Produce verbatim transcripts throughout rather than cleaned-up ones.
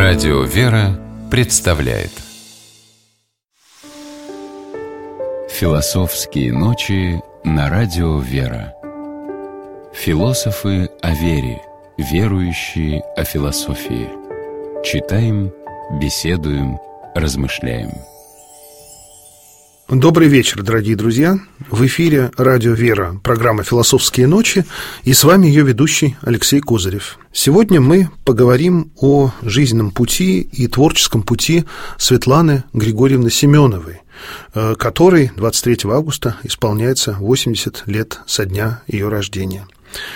Радио «Вера» представляет Философские ночи на Радио «Вера». Философы о вере, верующие о философии. Читаем, беседуем, размышляем. Добрый вечер, дорогие друзья. В эфире Радио «Вера», программа «Философские ночи», и с вами ее ведущий Алексей Козырев. Сегодня мы поговорим о жизненном пути и творческом пути Светланы Григорьевны Семеновой, которой двадцать третьего августа исполняется восемьдесят лет со дня ее рождения.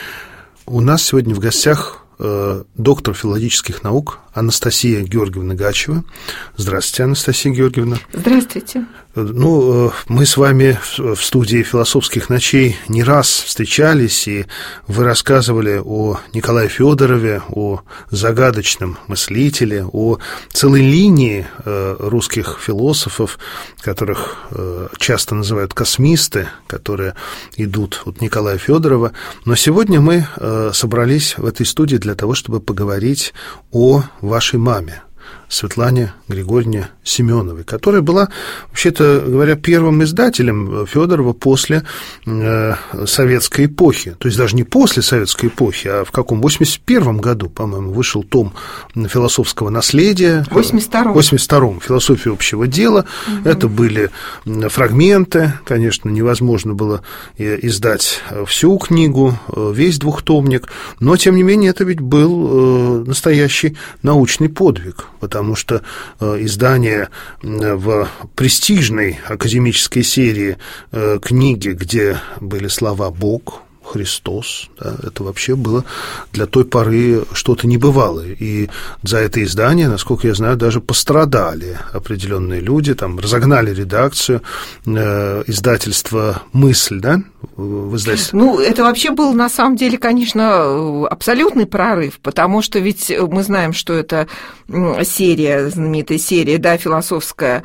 У нас сегодня в гостях доктор филологических наук Анастасия Георгиевна Гачева. Здравствуйте, Анастасия Георгиевна. Здравствуйте. Ну, мы с вами в студии «Философских ночей» не раз встречались, и вы рассказывали о Николае Федорове, о загадочном мыслителе, о целой линии русских философов, которых часто называют космисты, которые идут от Николая Федорова. Но сегодня мы собрались в этой студии для того, чтобы поговорить о вашей маме, Светлане Григорьевне Семеновой, которая была, вообще-то говоря, первым издателем Федорова после э, советской эпохи. То есть даже не после советской эпохи, а в каком? восемьдесят первом году, по-моему, вышел том философского наследия. В восемьдесят втором. В восемьдесят втором. «Философия общего дела». Угу. Это были фрагменты. Конечно, невозможно было издать всю книгу, весь двухтомник, но, тем не менее, это ведь был настоящий научный подвиг, потому что издание в престижной академической серии книги, где были слова «Бог», Христос, да, это вообще было для той поры что-то небывалое. И за это издание, насколько я знаю, даже пострадали определенные люди, там разогнали редакцию, э, издательство «Мысль», да? В издательстве. Ну, это вообще был, на самом деле, конечно, абсолютный прорыв, потому что ведь мы знаем, что это серия, знаменитая серия, да, «Философское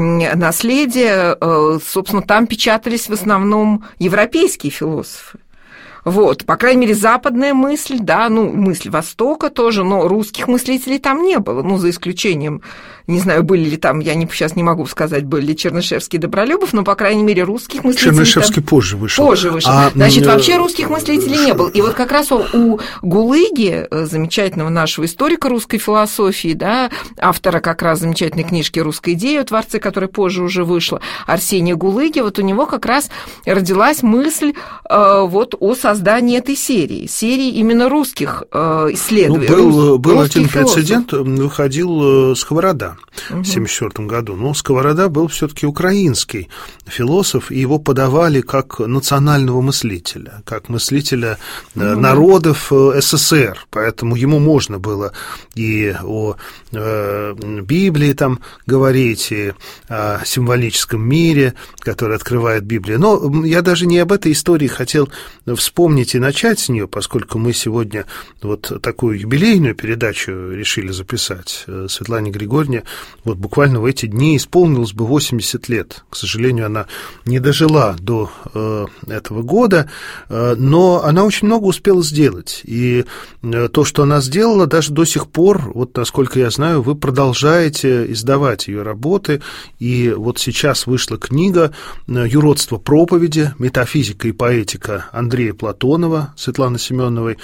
наследие», собственно, там печатались в основном европейские философы. Вот, по крайней мере, западная мысль, да, ну, мысль Востока тоже, но русских мыслителей там не было, ну, за исключением, не знаю, были ли там, я не, сейчас не могу сказать, были ли Чернышевский и Добролюбов, но, по крайней мере, русских мыслителей Чернышевский там... позже вышел. Позже вышел. А, Значит, вообще русских мыслителей не было. И вот как раз у, у Гулыги, замечательного нашего историка русской философии, да, автора как раз замечательной книжки «Русская идея», «Творцы», которая позже уже вышла, Арсения Гулыги, вот у него как раз родилась мысль э, вот о создании этой серии, серии именно русских э, исследований. Ну, был был один прецедент, выходил «Сковорода» угу. в семьдесят четвёртом году, но «Сковорода» был все-таки украинский философ, и его подавали как национального мыслителя, как мыслителя угу. народов СССР, поэтому ему можно было и о э, Библии там говорить, и о символическом мире, который открывает Библия. Но я даже не об этой истории хотел вспомнить и начать с нее, поскольку мы сегодня вот такую юбилейную передачу решили записать. Светлане Григорьевне вот буквально в эти дни исполнилось бы восемьдесят лет. К сожалению, она не дожила до э, этого года, э, но она очень много успела сделать. И э, то, что она сделала, даже до сих пор, вот насколько я знаю, вы продолжаете издавать ее работы. И вот сейчас вышла книга «Юродство проповеди. Метафизика и поэтика» Андрея Платонова, Светланы Семеновой.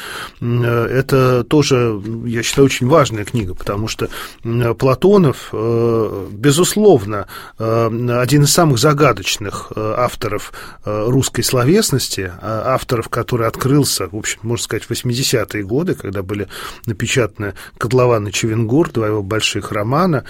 Это тоже, я считаю, очень важная книга, потому что Платонов, безусловно, один из самых загадочных авторов русской словесности, авторов, который открылся, в общем, можно сказать, в восьмидесятые годы, когда были напечатаны «Котлован» и «Чевенгур», два его больших романа,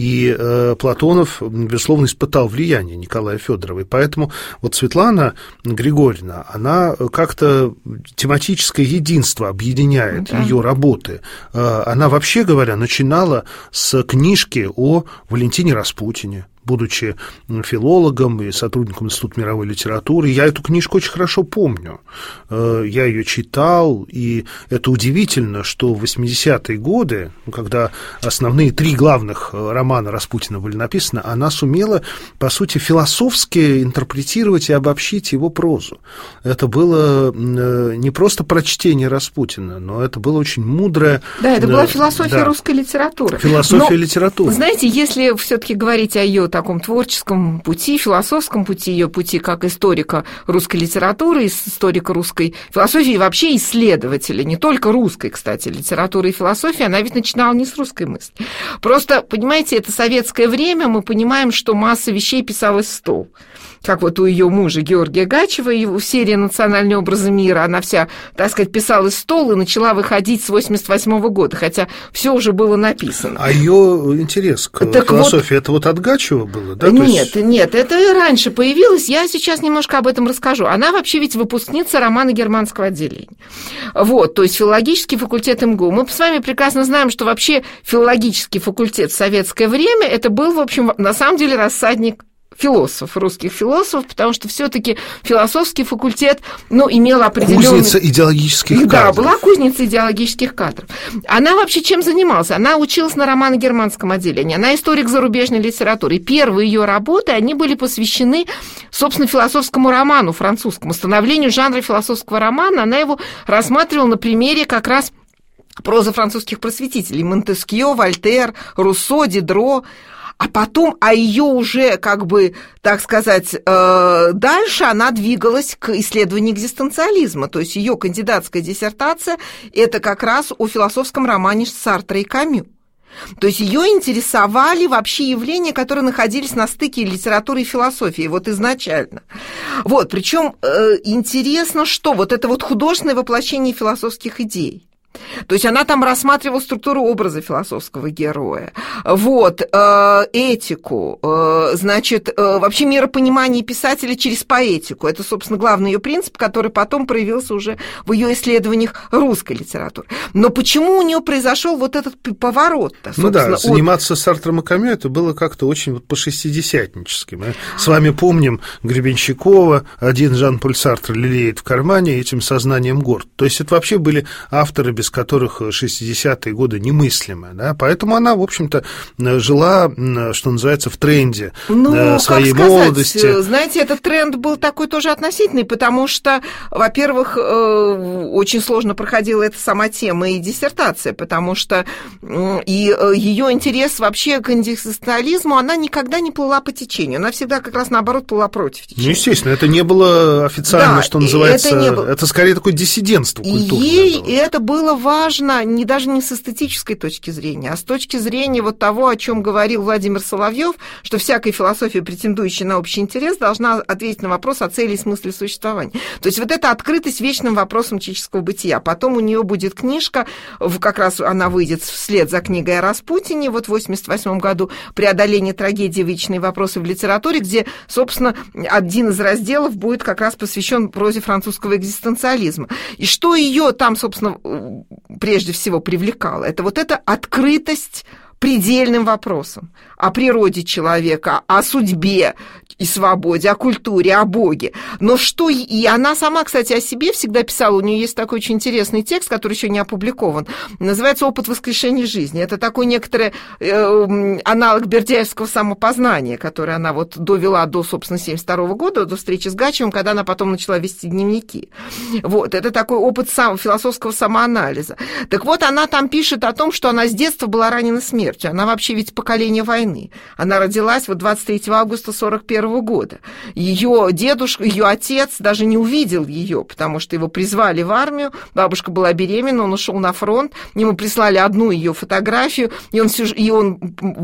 и Платонов, безусловно, испытал влияние Николая Федорова. И поэтому вот Светлана Григорьевна, она как-то тематическое единство объединяет да. ее работы. Она, вообще говоря, начинала с книжки о Валентине Распутине, будучи филологом и сотрудником Института мировой литературы. Я эту книжку очень хорошо помню. Я ее читал, и это удивительно, что в восьмидесятые годы, когда основные три главных романа Распутина были написаны, она сумела, по сути, философски интерпретировать и обобщить его прозу. Это было не просто прочтение Распутина, но это было очень мудрое... Да, это была философия да, русской литературы. Философия но, литературы. Знаете, если все-таки говорить о ее таком творческом пути, философском пути, ее пути как историка русской литературы, историка русской философии и вообще исследователя, не только русской, кстати, литературы и философии, она ведь начинала не с русской мысли. Просто, понимаете, это советское время, мы понимаем, что масса вещей писалась в стол. Как вот у ее мужа Георгия Гачева, его серия «Национальные образы мира», она вся, так сказать, писалась в стол и начала выходить с восемьдесят восьмого года, хотя все уже было написано. А ее интерес к так философии, вот, это вот от Гачева было, да? Нет, есть... нет, это раньше появилось, я сейчас немножко об этом расскажу. Она вообще ведь выпускница романо-германского отделения. Вот, то есть филологический факультет эм гэ у. Мы с вами прекрасно знаем, что вообще филологический факультет в советское время, это был, в общем, на самом деле рассадник философов, русских философов, потому что все-таки философский факультет, ну, имел определенный... Кузница идеологических кадров. Да, была кузница идеологических кадров. Она вообще чем занималась? Она училась на романо-германском отделении, она историк зарубежной литературы. Первые ее работы, они были посвящены, собственно, философскому роману французскому, становлению жанра философского романа. Она его рассматривала на примере как раз прозы французских просветителей: Монтескьё, Вольтер, Руссо, Дидро. А потом, а ее уже, как бы, так сказать, дальше она двигалась к исследованию экзистенциализма. То есть ее кандидатская диссертация – это как раз о философском романе Сартра и Камю. То есть ее интересовали вообще явления, которые находились на стыке литературы и философии, вот изначально. Вот, причем интересно, что вот это вот художественное воплощение философских идей. То есть она там рассматривала структуру образа философского героя, вот, э, этику, э, значит, э, вообще миропонимание писателя через поэтику. Это, собственно, главный ее принцип, который потом проявился уже в ее исследованиях русской литературы. Но почему у нее произошел вот этот поворот-то? Ну да, заниматься от... Сартром и Камю это было как-то очень вот по-шестидесятнически. Мы с вами помним Гребенщикова, один Жан-Поль Сартр лелеет в кармане, этим сознанием горд. То есть это вообще были авторы, без которых шестидесятые годы немыслимы, да? Поэтому она, в общем-то, жила, что называется, в тренде ну, своей как сказать, молодости. Знаете, этот тренд был такой тоже относительный, потому что, во-первых, очень сложно проходила эта сама тема и диссертация, потому что и ее интерес вообще к экзистенциализму, она никогда не плыла по течению, она всегда как раз наоборот плыла против течения. Ну, естественно, это не было официально, да, что называется, это, не было. Это скорее такое диссидентство культурное. Ей было. это было важно не даже не с эстетической точки зрения, а с точки зрения вот того, о чем говорил Владимир Соловьев, что всякая философия, претендующая на общий интерес, должна ответить на вопрос о цели и смысле существования. То есть вот эта открытость вечным вопросом человеческого бытия. Потом у нее будет книжка, как раз она выйдет вслед за книгой о Распутине, вот в восемьдесят восьмом году, «Преодоление трагедии. Вечные вопросы в литературе», где, собственно, один из разделов будет как раз посвящен прозе французского экзистенциализма. И что ее там, собственно, прежде всего привлекало, это вот эта открытость предельным вопросам о природе человека, о судьбе и свободе, о культуре, о Боге. Но что... И она сама, кстати, о себе всегда писала, у нее есть такой очень интересный текст, который еще не опубликован, называется «Опыт воскрешения жизни». Это такой некоторый э, аналог бердяевского самопознания, который она вот довела до, собственно, семьдесят второго года, до встречи с Гачевым, когда она потом начала вести дневники. Вот, это такой опыт сам, философского самоанализа. Так вот, она там пишет о том, что она с детства была ранена смертью. Она вообще ведь поколение войны. Она родилась вот двадцать третьего августа сорок первого года. Ее дедушка, ее отец даже не увидел ее, потому что его призвали в армию, бабушка была беременна, он ушел на фронт, ему прислали одну ее фотографию, и он, всю, и он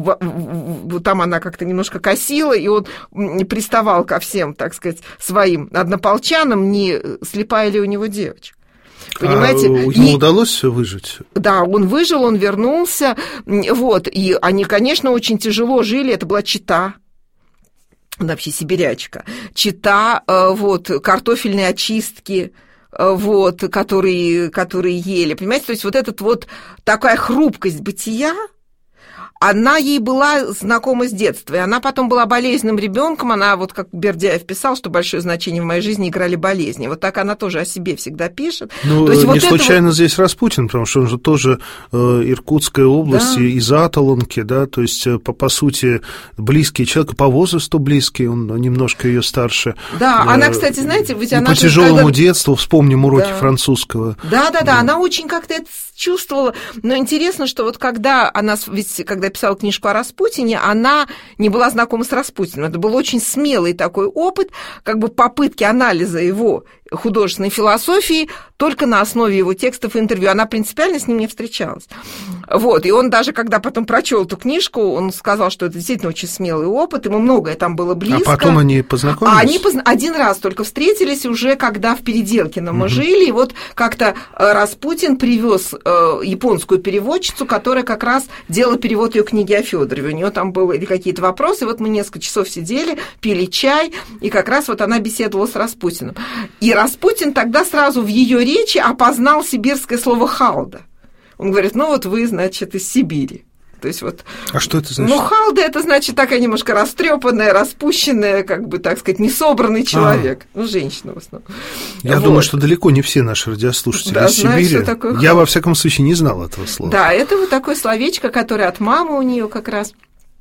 там она как-то немножко косила, и он приставал ко всем, так сказать, своим однополчанам, не слепая ли у него девочка. Понимаете? А ему и... удалось выжить? Да, он выжил, он вернулся, вот, и они, конечно, очень тяжело жили, это была Чита, вообще сибирячка, Чита, вот, картофельные очистки, вот, которые, которые ели, понимаете, то есть вот эта вот такая хрупкость бытия, она ей была знакома с детства, и она потом была болезненным ребенком. Она, вот как Бердяев писал, что большое значение в моей жизни играли болезни. Вот так она тоже о себе всегда пишет. Ну, То есть не вот случайно вот... здесь Распутин, потому что он же тоже э, Иркутская область, да. из Аталонки, да, то есть, по, по сути, близкий человек, по возрасту близкий, он немножко ее старше. Да, э, она, кстати, знаете, ведь и она... по тяжелому когда... детству, вспомним уроки да. французского. Да-да-да, да. Она очень как-то это чувствовала. Но интересно, что вот когда она, ведь когда писала книжку о Распутине, она не была знакома с Распутиным. Это был очень смелый такой опыт, как бы попытки анализа его художественной философии только на основе его текстов и интервью. Она принципиально с ним не встречалась. Вот. И он даже, когда потом прочел эту книжку, он сказал, что это действительно очень смелый опыт, ему многое там было близко. А потом они познакомились? А они позна... один раз только встретились уже, когда в Переделкино мы угу. жили, и вот как-то Распутин привез японскую переводчицу, которая как раз делала перевод ее книги о Федорове. У нее там были какие-то вопросы, вот мы несколько часов сидели, пили чай, и как раз вот она беседовала с Распутиным. И Распутин тогда сразу в ее речи опознал сибирское слово «халда». Он говорит, ну вот вы, значит, из Сибири. То есть вот, а что это значит? Ну, халда – это значит такая немножко растрепанная, распущенная, как бы, так сказать, несобранный человек. А. Ну, женщина в основном. Я вот. думаю, что далеко не все наши радиослушатели да, из Сибири. Я, халда. во всяком случае, не знал этого слова. Да, это вот такое словечко, которое от мамы у нее как раз.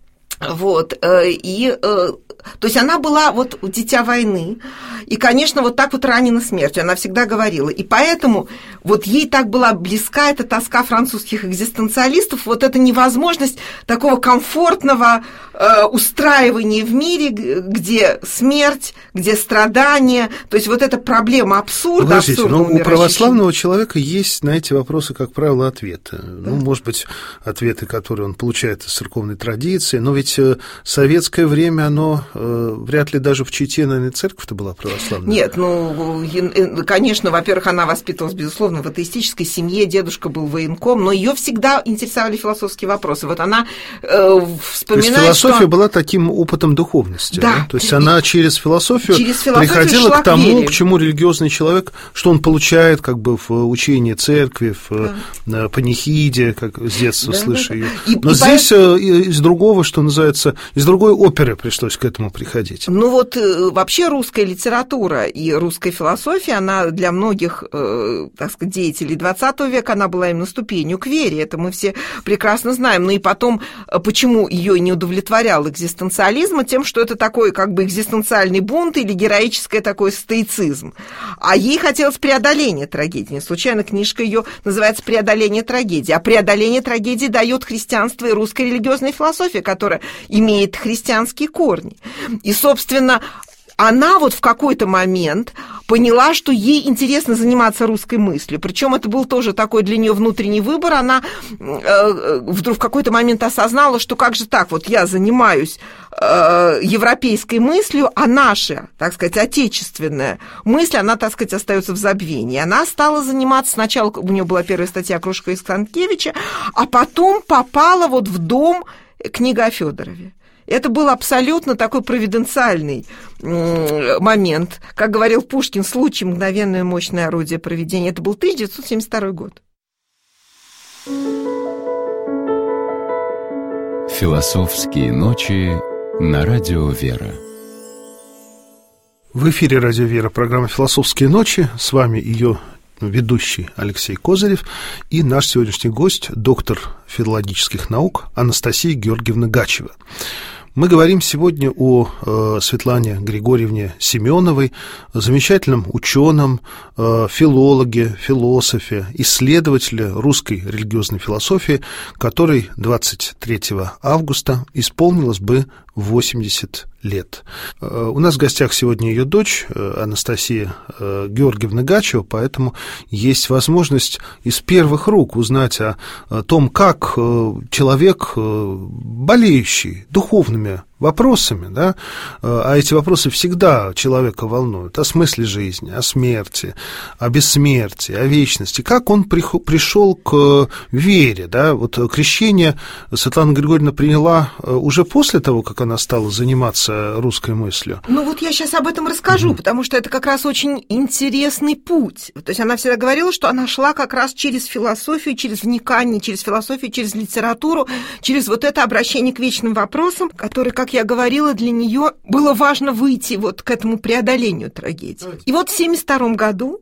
Вот, и, то есть она была вот дитя войны, и, конечно, вот так вот ранена смертью, она всегда говорила, и поэтому вот ей так была близка эта тоска французских экзистенциалистов, вот эта невозможность такого комфортного э, устраивания в мире, где смерть, где страдания, то есть вот эта проблема абсурда. Подождите, но у православного человека есть на эти вопросы, как правило, ответы. Да. Ну, может быть, ответы, которые он получает из церковной традиции, но ведь советское время, оно э, вряд ли даже в Чите, наверное, церковь-то была православная. Нет, ну, конечно, во-первых, она воспитывалась, безусловно, в атеистической семье, дедушка был военком, но ее всегда интересовали философские вопросы. Вот она э, вспоминает, То есть философия что... была таким опытом духовности, да. да? То есть она через философию, через философию приходила к тому, к, к чему религиозный человек, что он получает как бы в учении церкви, в да. панихиде, как с детства да, слышу да, ее. Да. И, Но и здесь поэтому... из другого, что называется, из другой оперы пришлось к этому приходить. Ну вот вообще русская литература и русская философия, она для многих, э, так сказать, деятелей двадцатого века, она была именно ступенью к вере, это мы все прекрасно знаем. Ну и потом, почему ее не удовлетворял экзистенциализм, тем, что это такой как бы экзистенциальный бунт или героический такой стоицизм. А ей хотелось преодоления трагедии. Не случайно книжка ее называется «Преодоление трагедии». А преодоление трагедии дает христианство и русская религиозная философия, которая имеет христианские корни. И, собственно, она вот в какой-то момент поняла, что ей интересно заниматься русской мыслью. Причем это был тоже такой для нее внутренний выбор. Она э, вдруг в какой-то момент осознала, что как же так, вот я занимаюсь э, европейской мыслью, а наша, так сказать, отечественная мысль, она, так сказать, остается в забвении. Она стала заниматься, сначала у нее была первая статья Кружко из Станкевича, а потом попала вот в дом «Книга о Федорове». Это был абсолютно такой провиденциальный момент. Как говорил Пушкин, случай, мгновенное мощное орудие провидения. Это был тысяча девятьсот семьдесят второй год. Философские ночи на радио «Вера». В эфире радио «Вера» программа «Философские ночи». С вами ее ведущий Алексей Козырев и наш сегодняшний гость, доктор филологических наук Анастасия Георгиевна Гачева. Мы говорим сегодня о э, Светлане Григорьевне Семеновой, замечательном ученом, э, филологе, философе, исследователе русской религиозной философии, которой двадцать третьего августа исполнилось бы восемьдесят лет. У нас в гостях сегодня ее дочь Анастасия Георгиевна Гачева, поэтому есть возможность из первых рук узнать о том, как человек, болеющий духовными вопросами, да, а эти вопросы всегда человека волнуют, о смысле жизни, о смерти, о бессмертии, о вечности, как он пришел к вере, да, вот крещение Светлана Григорьевна приняла уже после того, как она стала заниматься русской мыслью. Ну вот я сейчас об этом расскажу, mm-hmm. потому что это как раз очень интересный путь, то есть она всегда говорила, что она шла как раз через философию, через вникание, через философию, через литературу, через вот это обращение к вечным вопросам, которые, как я говорила, для нее было важно выйти вот к этому преодолению трагедии. И вот в семьдесят втором году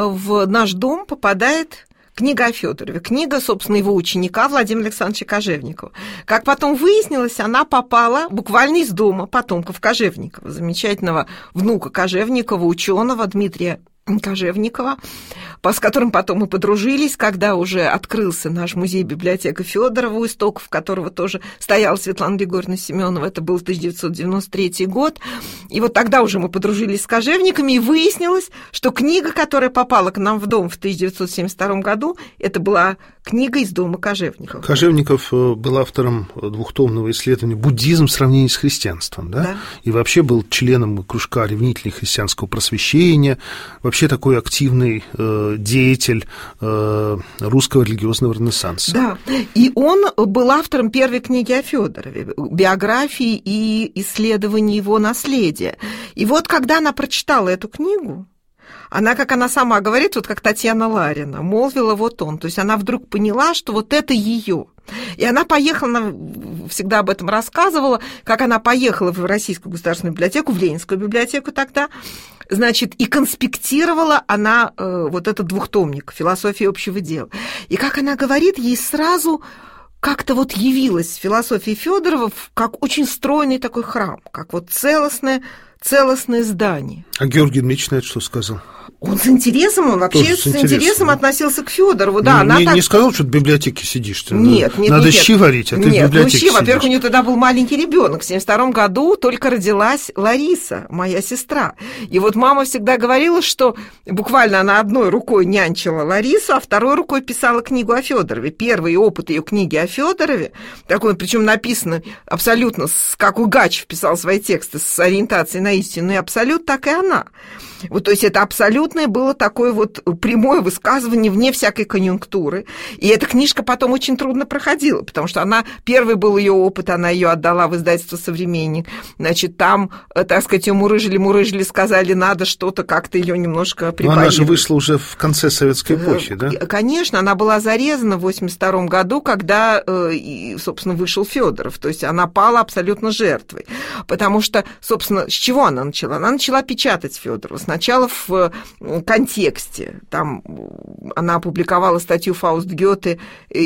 в наш дом попадает книга о Фёдорове, книга, собственно, его ученика Владимира Александровича Кожевникова. Как потом выяснилось, она попала буквально из дома потомков Кожевникова, замечательного внука Кожевникова, ученого Дмитрия Кожевникова, с которым потом мы подружились, когда уже открылся наш музей-библиотека Фёдорова, у истоков которого тоже стояла Светлана Григорьевна Семенова. Это был тысяча девятьсот девяносто третий год. И вот тогда уже мы подружились с Кожевниками, и выяснилось, что книга, которая попала к нам в дом в тысяча девятьсот семьдесят втором году, это была книга из дома Кожевникова. Кожевников был автором двухтомного исследования «Буддизм в сравнении с христианством», да? Да. И вообще был членом кружка ревнителей христианского просвещения, вообще такой активный э, деятель э, русского религиозного ренессанса. Да, и он был автором первой книги о Фёдорове, биографии и исследований его наследия. И вот когда она прочитала эту книгу, она, как она сама говорит, вот как Татьяна Ларина, молвила вот он. То есть она вдруг поняла, что вот это ее. И она поехала, она всегда об этом рассказывала, как она поехала в Российскую государственную библиотеку, в Ленинскую библиотеку тогда, значит, и конспектировала она э, вот этот двухтомник «Философия общего дела». И как она говорит, ей сразу как-то вот явилась философия Фёдорова как очень стройный такой храм, как вот целостное, целостное здание. А Георгий Дмитриевич на это что сказал? Он с интересом, он вообще с, с интересом, интересом относился к Фёдорову. Да, не, она не, так... не сказал, что ты в библиотеке сидишь. Нет, нет, надо нет, щи варить, а ты нет, в библиотеке ну, щи, во-первых, у сидишь. нее тогда был маленький ребенок. В семьдесят втором году только родилась Лариса, моя сестра. И вот мама всегда говорила, что буквально она одной рукой нянчила Ларису, а второй рукой писала книгу о Фёдорове. Первый опыт ее книги о Фёдорове, такой, причем написано абсолютно, как Угачев писал свои тексты с ориентацией на истинную абсолют, так и она. Вот, то есть это абсолютное было такое вот прямое высказывание вне всякой конъюнктуры. И эта книжка потом очень трудно проходила, потому что она, первый был ее опыт, она ее отдала в издательство «Современник». Значит, там, так сказать, ее мурыжили-мурыжили, сказали, надо что-то как-то ее немножко препарировать. Но она же вышла уже в конце советской эпохи, да? Конечно, она была зарезана в восемьдесят втором году, когда, собственно, вышел Фёдоров. То есть она пала абсолютно жертвой. Потому что, собственно, с чего она начала? Она начала печатать Фёдорова. Сначала в контексте. Там она опубликовала статью «Фауст Гёте»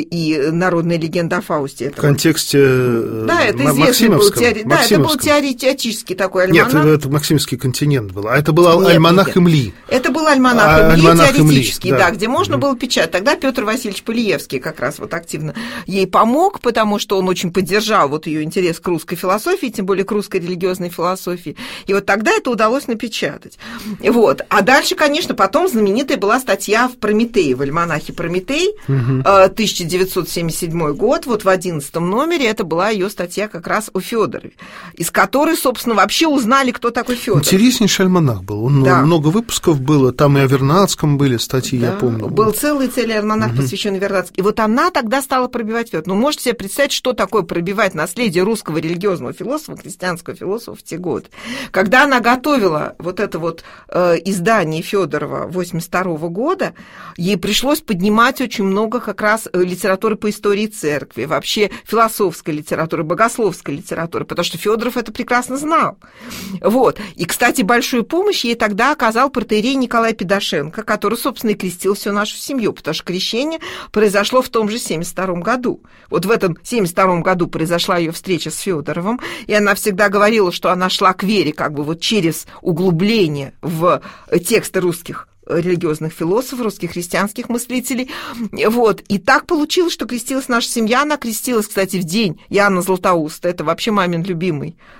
и «Народная легенда о Фаусте». В контексте да, это известный был, теори... да, это был теоретический такой альманах. Нет, это Максимовский континент был, а это был нет, альманах нет. Имли. Это был альманах а, Имли, альманах теоретический, Имли, да. да, где можно mm-hmm. было печатать. Тогда Петр Васильевич Полиевский как раз вот активно ей помог, потому что он очень поддержал вот ее интерес к русской философии, тем более к русской религиозной философии. И вот тогда это удалось напечатать. Вот. А дальше, конечно, потом знаменитая была статья в «Прометее», в альманахе «Прометей», угу. тысяча девятьсот семьдесят седьмой год, вот в одиннадцатом номере, это была ее статья как раз о Фёдорове, из которой, собственно, вообще узнали, кто такой Фёдоров. Интереснейший альманах был, он, да. много выпусков было, там и о Вернадском были статьи, да. я помню. Был целый целый альманах, угу. посвященный Вернадскому. И вот она тогда стала пробивать Фёдорова. Ну, можете себе представить, что такое пробивать наследие русского религиозного философа, христианского философа в те годы. Когда она готовила вот это вот э, издание Фёдорова восемьдесят второго года, ей пришлось поднимать очень много как раз литературы по истории церкви, вообще философской литературы, богословской литературы, потому что Фёдоров это прекрасно знал. Вот. И, кстати, большую помощь ей тогда оказал протоиерей Николай Педашенко, который, собственно, и крестил всю нашу семью, потому что крещение произошло в том же семьдесят втором году. Вот в этом семьдесят втором году произошла ее встреча с Фёдоровым, и она всегда говорила, что она шла к вере как бы вот через углубление в тексты русских религиозных философов, русских христианских мыслителей. Вот. И так получилось, что крестилась наша семья. Она крестилась, кстати, в день Иоанна Златоуста. Это вообще мамин любимый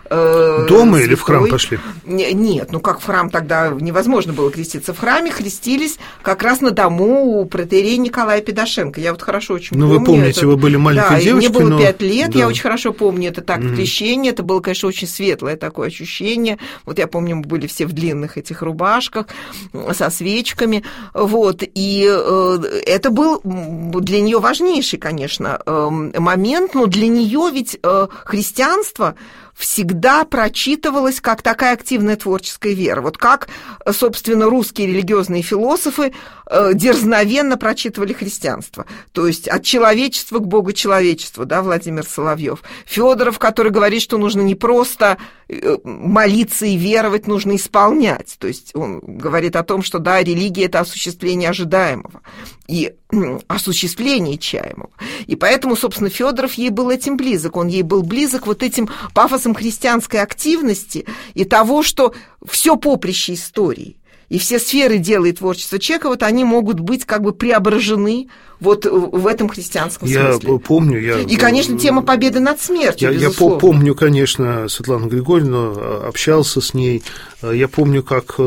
э, дома или в храм пошли? Нет, ну как в храм тогда невозможно было креститься. В храме крестились как раз на дому у протоиерея Николая Педашенко. Я вот хорошо очень ну, помню. Ну, вы помните, это... вы были маленькой да, девочкой. Мне было но... пять лет, да. я очень хорошо помню это так, mm-hmm. крещение. Это было, конечно, очень светлое такое ощущение. Вот я помню, мы были все в длинных этих рубашках со свечками. Вот, и э, это был для нее важнейший, конечно, э, момент, но для нее ведь э, христианство всегда прочитывалась как такая активная творческая вера. Вот как, собственно, русские религиозные философы дерзновенно прочитывали христианство. То есть от человечества к богочеловечеству, да, Владимир Соловьев. Федоров, который говорит, что нужно не просто молиться и веровать, нужно исполнять. То есть он говорит о том, что, да, религия – это осуществление ожидаемого и осуществление чаемого. И поэтому, собственно, Федоров ей был этим близок. Он ей был близок вот этим пафосом христианской активности и того, что все поприще истории и все сферы дела и творчества человека, вот они могут быть как бы преображены вот в этом христианском смысле. Я помню, я... И, конечно, тема победы над смертью, я, безусловно. Я помню, конечно, Светлану Григорьевну, общался с ней. Я помню, как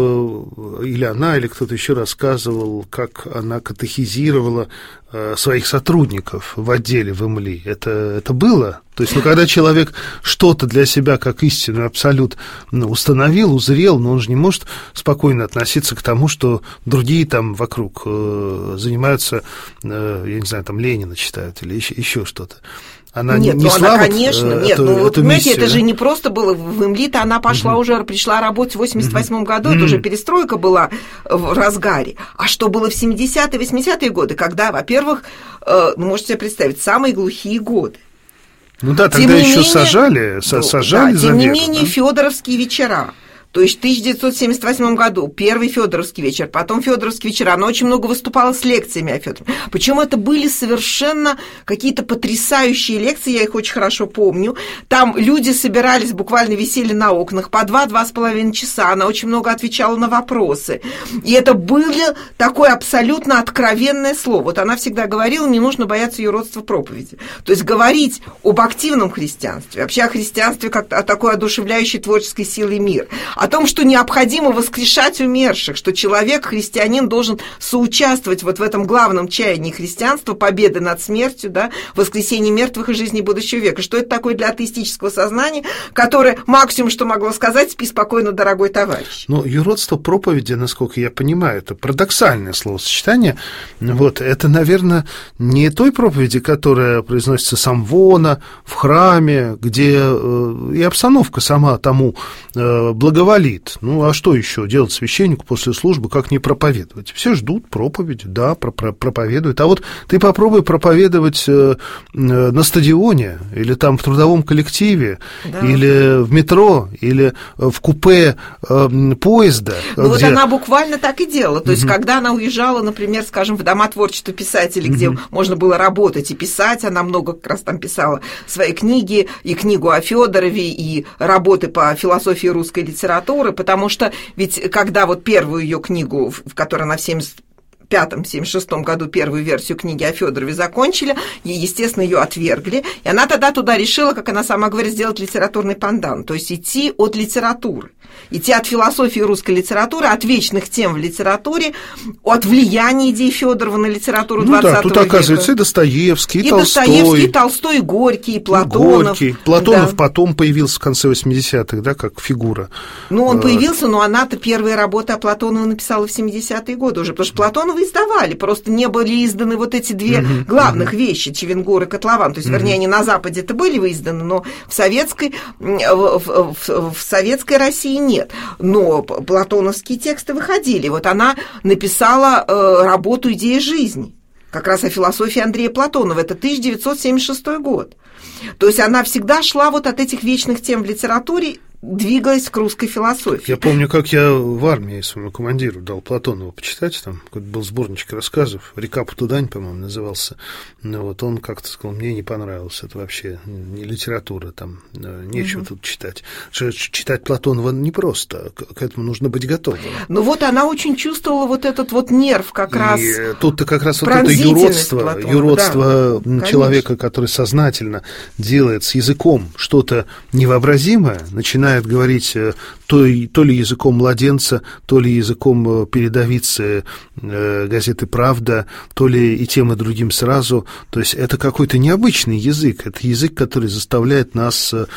или она, или кто-то еще рассказывал, как она катехизировала своих сотрудников в отделе в ИМЛИ. Это, это было? То есть, ну, когда человек что-то для себя как истинный абсолют ну, установил, узрел, но он же не может спокойно относиться к тому, что другие там вокруг э, занимаются, э, я не знаю, там Ленина читают или еще, еще что-то. Она нет, не ну слава, она, конечно, э, нет, эту, ну вот, понимаете, миссию, это да? же не просто было в ИМЛИ-то, она пошла uh-huh. уже, пришла работать в восемьдесят восьмом uh-huh. году, uh-huh. это уже перестройка была в разгаре. А что было в семидесятые, восьмидесятые годы, когда, во-первых, э, ну, можете себе представить, самые глухие годы. Ну да, тогда тем еще менее, сажали, ну, сажали да, за тем не веру, менее, да? фёдоровские вечера. То есть в тысяча девятьсот семьдесят восьмом году первый Фёдоровский вечер, потом Фёдоровский вечер, она очень много выступала с лекциями о Фёдорове. Причем это были совершенно какие-то потрясающие лекции, я их очень хорошо помню. Там люди собирались, буквально висели на окнах по два-два с половиной часа, она очень много отвечала на вопросы. И это было такое абсолютно откровенное слово. Вот она всегда говорила, не нужно бояться юродства проповеди. То есть говорить об активном христианстве, вообще о христианстве как о такой одушевляющей творческой силе мира. О том, что необходимо воскрешать умерших, что человек, христианин, должен соучаствовать вот в этом главном чаянии христианства, победы над смертью, да, воскресения мертвых и жизни будущего века. Что это такое для атеистического сознания, которое максимум, что могло сказать, спи спокойно, дорогой товарищ. Ну, юродство проповеди, насколько я понимаю, это парадоксальное словосочетание. Вот, это, наверное, не той проповеди, которая произносится с амвона, в храме, где э, и обстановка сама тому э, благоволит. Ну, а что еще делать священнику после службы, как не проповедовать? Все ждут проповеди, да, проповедуют. А вот ты попробуй проповедовать на стадионе, или там в трудовом коллективе, да. или в метро, или в купе поезда. Ну, где... вот она буквально так и делала. То есть, угу. когда она уезжала, например, скажем, в дома творчества писателей, угу. где можно было работать и писать, она много как раз там писала свои книги, и книгу о Фёдорове, и работы по философии русской литературы, потому что ведь когда вот первую ее книгу, в которой она в семьдесят пятом — семьдесят шестом году первую версию книги о Фёдорове закончили, и, естественно, ее отвергли, и она тогда туда решила, как она сама говорит, сделать литературный пандан, то есть идти от литературы, идти от философии русской литературы, от вечных тем в литературе, от влияния идей Фёдорова на литературу двадцатого века. Ну да, тут оказывается и Достоевский, и, и Толстой. Достоевский, и Толстой, и Горький, и Платонов. Горький. Платонов да. потом появился в конце восьмидесятых, да, как фигура. Ну, он появился, но она-то первые работы о Платонове написала в семидесятые годы уже, потому что Платонова издавали, просто не были изданы вот эти две uh-huh, главных uh-huh. вещи, Чевенгур и Котлован. То есть, uh-huh. вернее, они на Западе-то были изданы, но в советской, в, в, в, в советской России нет. Но платоновские тексты выходили. Вот она написала э, работу «Идея жизни», как раз о философии Андрея Платонова. Это тысяча девятьсот семьдесят шестой год. То есть она всегда шла вот от этих вечных тем в литературе двигалась к русской философии. Я помню, как я в армии своему командиру дал Платонова почитать, там был сборничек рассказов, «Река Потудань», по-моему, назывался. Ну, вот он как-то сказал, мне не понравилось, это вообще не литература, там нечего угу. тут читать. Читать Платонова непросто, к этому нужно быть готовым. Ну вот она очень чувствовала вот этот вот нерв как и раз. Тут-то как раз вот это юродство, Платонова, юродство да, человека, конечно. который сознательно делает с языком что-то невообразимое, начинает говорить то, то ли языком младенца, то ли языком передовицы э, газеты «Правда», то ли и тем, и другим сразу. То есть это какой-то необычный язык. Это язык, который заставляет нас э,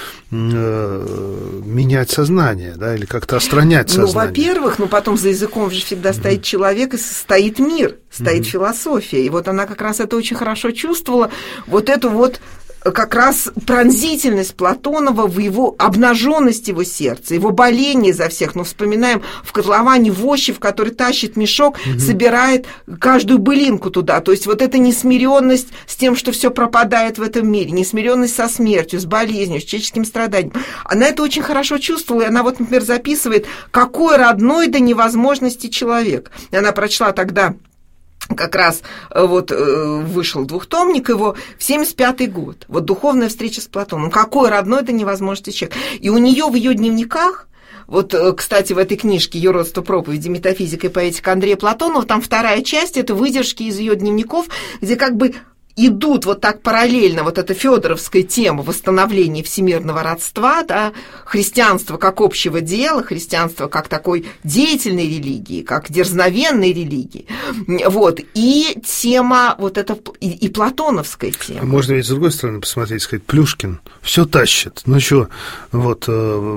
менять сознание, да, или как-то остранять сознание. Ну, во-первых, ну, потом за языком же всегда mm-hmm. стоит человек, и стоит мир, стоит mm-hmm. философия. И вот она как раз это очень хорошо чувствовала, вот эту вот как раз пронзительность Платонова в его обнаженность его сердца, его боление за всех. Ну, вспоминаем в котловане возчив, который тащит мешок, угу. собирает каждую былинку туда. То есть вот эта несмиренность с тем, что все пропадает в этом мире, несмиренность со смертью, с болезнью, с человеческим страданием. Она это очень хорошо чувствовала, и она вот, например, записывает, какой родной до невозможности человек. И она прочла тогда... Как раз вот вышел двухтомник его в семьдесят пятый год. Вот «Духовная встреча с Платоном». Какой родной до невозможности человек. И у нее в ее дневниках, вот, кстати, в этой книжке «Юродство, проповеди, метафизика и поэтика» Андрея Платонова, там вторая часть, это выдержки из ее дневников, где как бы идут вот так параллельно вот эта фёдоровская тема восстановления всемирного родства, да, христианство как общего дела, христианство как такой деятельной религии, как дерзновенной религии, вот, и тема вот эта, и, и платоновская тема. Можно ведь с другой стороны посмотреть, сказать, Плюшкин все тащит, ну что, вот,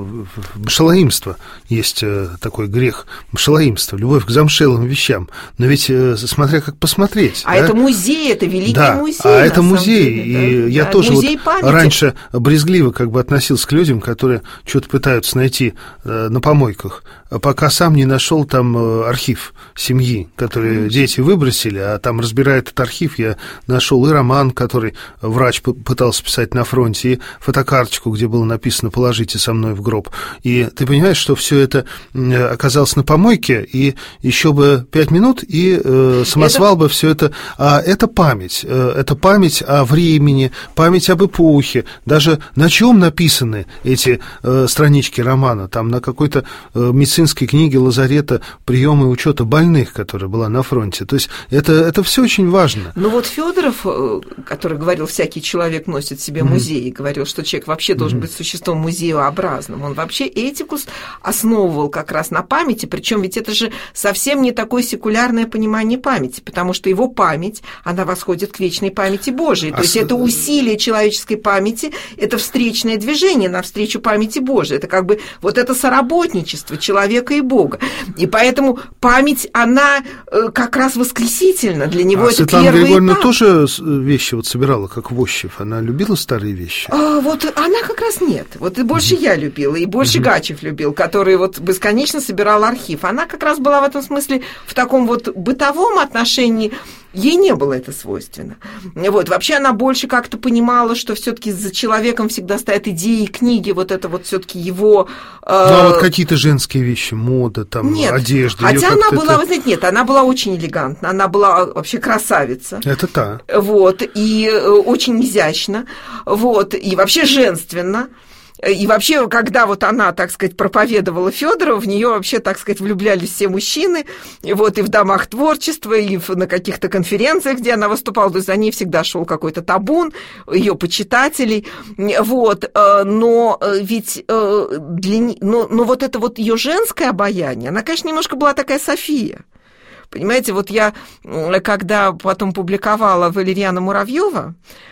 башалаимство есть такой грех, башалаимство, любовь к замшелым вещам, но ведь смотря как посмотреть. А да? это музей, это великий да. музей. Музей, а это музей, деле, и да, я да, тоже вот памяти. Раньше брезгливо как бы относился к людям, которые что-то пытаются найти э, на помойках, пока сам не нашел там э, архив семьи, который mm-hmm. дети выбросили, а там, разбирая этот архив, я нашел и роман, который врач пытался писать на фронте, и фотокарточку, где было написано «Положите со мной в гроб». И ты понимаешь, что все это оказалось на помойке, и еще бы пять минут, и э, самосвал это... бы все это... А это память. Это память о времени, память об эпохе, даже на чем написаны эти э, странички романа, там на какой-то э, медицинской книге лазарета приемы учета больных, которая была на фронте. То есть это, это все очень важно. Ну вот Федоров, который говорил, всякий человек носит в себе музей, mm-hmm. и говорил, что человек вообще должен mm-hmm. быть существом музееобразным, он вообще этикус основывал как раз на памяти, причем ведь это же совсем не такое секулярное понимание памяти, потому что его память, она восходит к вечной памяти Божией. То а есть с... это усилие человеческой памяти, это встречное движение навстречу памяти Божией. Это как бы вот это соработничество человека и Бога. И поэтому память, она как раз воскресительна. Для него а это Светлана первый Григорьевна этап. Тоже вещи вот собирала, как возчив? Она любила старые вещи? А, вот она как раз нет. Вот и больше mm-hmm. я любила, и больше mm-hmm. Гачев любил, который вот бесконечно собирал архив. Она как раз была в этом смысле в таком вот бытовом отношении. Ей не было это свойственно. Вот. Вообще она больше как-то понимала, что все-таки за человеком всегда стоят идеи, книги, вот это вот все-таки его... Э... Ну, а вот какие-то женские вещи, мода, там, нет. одежда. Хотя она была, это... вы знаете, нет, она была очень элегантна, она была вообще красавица. Это та. Вот, и очень изящна, вот, и вообще женственна. И вообще, когда вот она, так сказать, проповедовала Фёдорова, в нее вообще, так сказать, влюблялись все мужчины, и вот и в домах творчества, и на каких-то конференциях, где она выступала, то есть за ней всегда шел какой-то табун ее почитателей, вот, но ведь для, но, но вот это вот ее женское обаяние, она, конечно, немножко была такая София. Понимаете, вот я, когда потом публиковала Валериана Муравьева,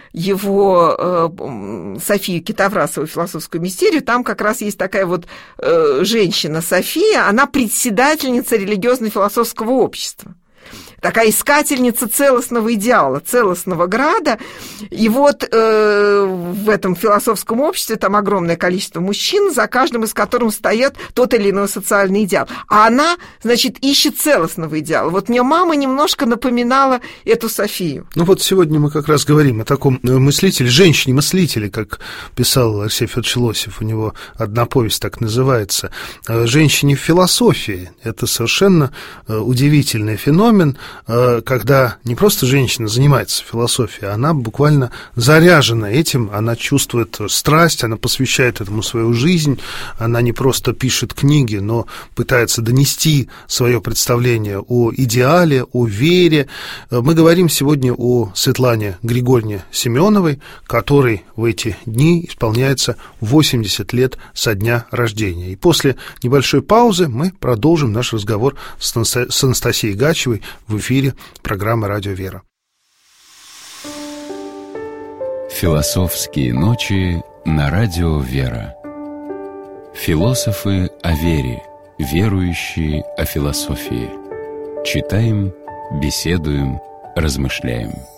его э, Софию Китоврасову «Философскую мистерию», там как раз есть такая вот э, женщина София, она председательница религиозно-философского общества, такая искательница целостного идеала, целостного града. И вот э, в этом философском обществе там огромное количество мужчин, за каждым из которых стоит тот или иной социальный идеал. А она, значит, ищет целостного идеала. Вот мне мама немножко напоминала эту Софию. Ну вот сегодня мы как раз говорим о таком мыслителе, женщине-мыслителе, как писал Алексей Федорович Лосев, у него одна повесть так называется, «Женщине в философии». Это совершенно удивительный феномен, когда не просто женщина занимается философией, она буквально заряжена этим, она чувствует страсть, она посвящает этому свою жизнь, она не просто пишет книги, но пытается донести свое представление о идеале, о вере. Мы говорим сегодня о Светлане Григорьевне Семеновой, которой в эти дни исполняется восемьдесят лет со дня рождения. И после небольшой паузы мы продолжим наш разговор с Анастасией Гачевой в эфире программы «Радио Вера». Философские ночи на Радио Вера. Философы о вере, верующие о философии. Читаем, беседуем, размышляем.